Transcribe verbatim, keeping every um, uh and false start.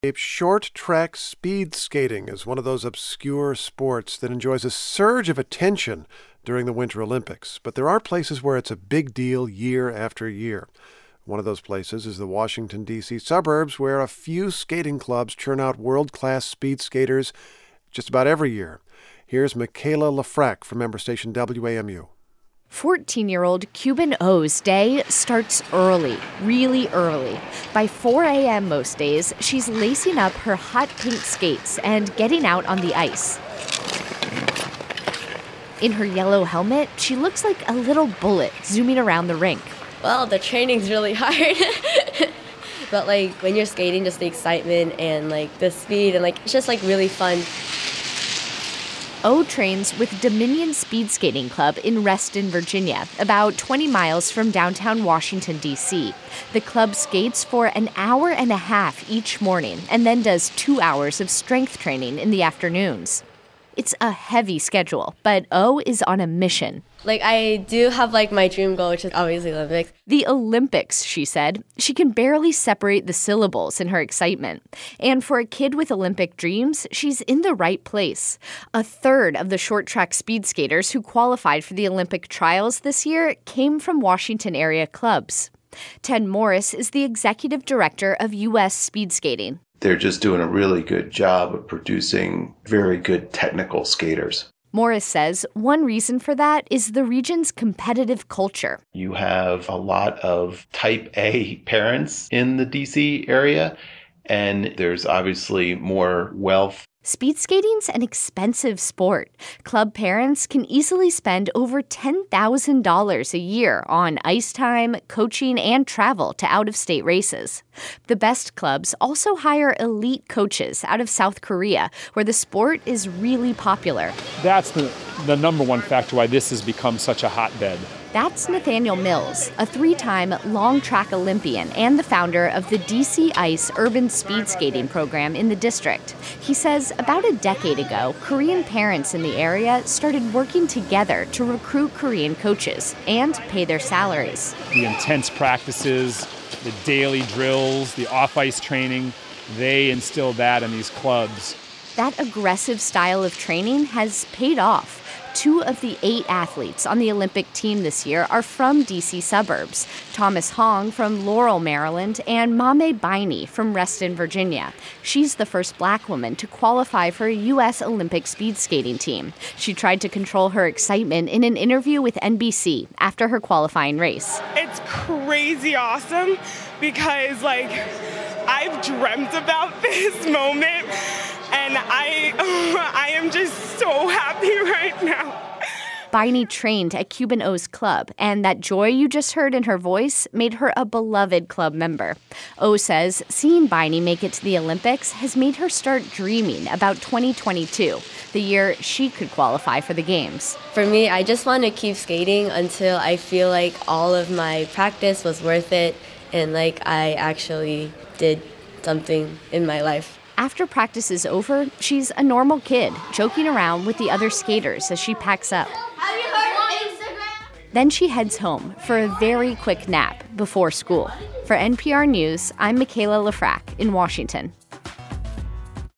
Short track speed skating is one of those obscure sports that enjoys a surge of attention during the Winter Olympics. But there are places where it's a big deal year after year. One of those places is the Washington, D C suburbs, where a few skating clubs churn out world-class speed skaters just about every year. Here's Michaela Lefrak from member station W A M U. fourteen-year-old Cuban O's day starts early, really early. By four a.m. most days, she's lacing up her hot pink skates and getting out on the ice. In her yellow helmet, she looks like a little bullet zooming around the rink. Well, the training's really hard. But, like, when you're skating, just the excitement and, like, the speed and, like, it's just, like, really fun. O trains with Dominion Speed Skating Club in Reston, Virginia, about twenty miles from downtown Washington, D C. The club skates for an hour and a half each morning and then does two hours of strength training in the afternoons. It's a heavy schedule, but O is on a mission. Like, I do have, like, my dream goal, which is obviously Olympics. The Olympics, she said. She can barely separate the syllables in her excitement. And for a kid with Olympic dreams, she's in the right place. A third of the short track speed skaters who qualified for the Olympic trials this year came from Washington area clubs. Ted Morris is the executive director of U S Speed Skating. They're just doing a really good job of producing very good technical skaters. Morris says one reason for that is the region's competitive culture. You have a lot of type A parents in the D C area, and there's obviously more wealth. Speed skating's an expensive sport. Club parents can easily spend over ten thousand dollars a year on ice time, coaching, and travel to out-of-state races. The best clubs also hire elite coaches out of South Korea, where the sport is really popular. That's the, the number one factor why this has become such a hotbed. That's Nathaniel Mills, a three-time long-track Olympian and the founder of the D C Ice Urban Speed Skating program in the district. He says about a decade ago, Korean parents in the area started working together to recruit Korean coaches and pay their salaries. The intense practices, the daily drills, the off-ice training, they instilled that in these clubs. That aggressive style of training has paid off. Two of the eight athletes on the Olympic team this year are from D C suburbs. Thomas Hong from Laurel, Maryland, and Mame Baini from Reston, Virginia. She's the first black woman to qualify for a U S Olympic speed skating team. She tried to control her excitement in an interview with N B C after her qualifying race. It's crazy awesome because, like, I've dreamt about this moment. And I, I am just so happy right now. Baini trained at Cuban O's club, and that joy you just heard in her voice made her a beloved club member. O says seeing Baini make it to the Olympics has made her start dreaming about twenty twenty-two, the year she could qualify for the Games. For me, I just want to keep skating until I feel like all of my practice was worth it and like I actually did something in my life. After practice is over, she's a normal kid, joking around with the other skaters as she packs up. Have you heard of Instagram? Then she heads home for a very quick nap before school. For N P R News, I'm Michaela Lefrak in Washington.